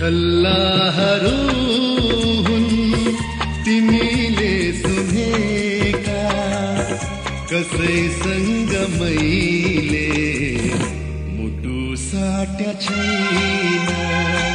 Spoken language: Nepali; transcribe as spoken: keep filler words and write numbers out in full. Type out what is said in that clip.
सल्लाहहरू हुन् तिमीले सुनेका, कसैसँग मैले मुटु साट्या छैन।